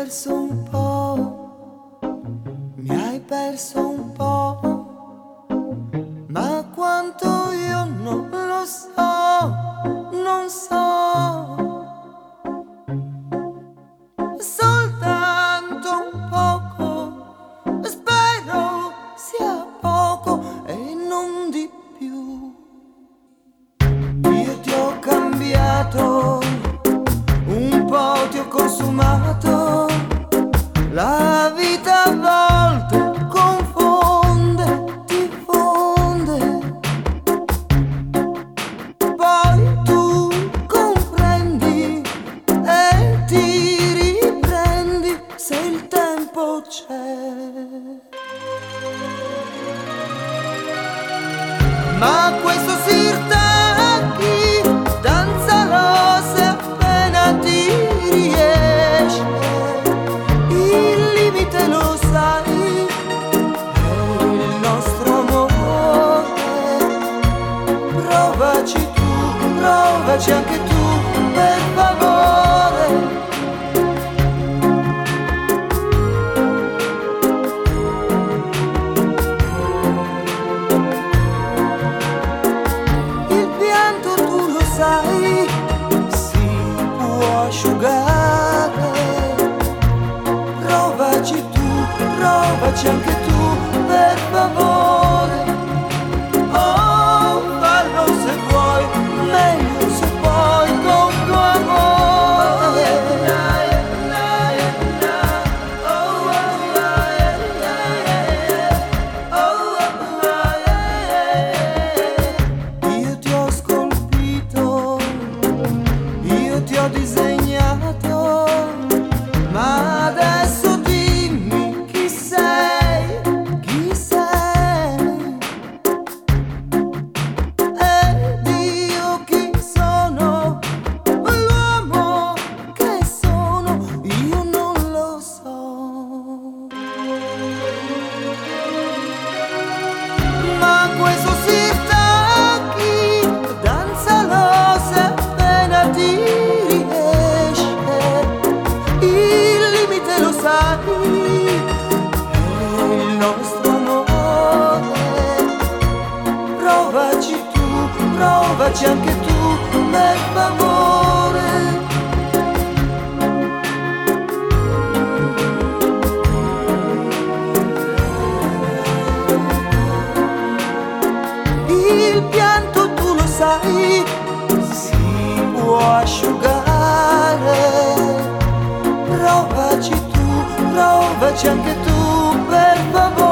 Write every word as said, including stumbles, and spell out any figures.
perso un po', mi hai perso un po', ma quanto io non lo so, non so, soltanto un poco, spero sia poco e non di più. Io ti ho cambiato, un po' ti ho consumato, la vita a volte confonde, ti fonde, poi tu comprendi e ti riprendi se il tempo c'è. Ma questo sirtaki danzalo se appena ti riesce, il limite lo sai, è il nostro amore. Provaci tu, provaci anche tu, per favore. Sai, si può asciugare. Provaci tu, provaci anche tu, per favore. Oh, fallo se vuoi, meglio se puoi con tuo amore. Io ti ho scolpito, io ti ho disegnato, ma adesso dimmi chi sei, chi sei, ed io chi sono, l'uomo che sono, io non lo so. Ma questo sirtaki danzalo se appena ti riesce, il limite lo sai, è il nostro amore. Provaci tu, provaci anche tu, per favore. Il pianto tu lo sai, si può asciugare. Provaci tu, provaci anche tu, per favore.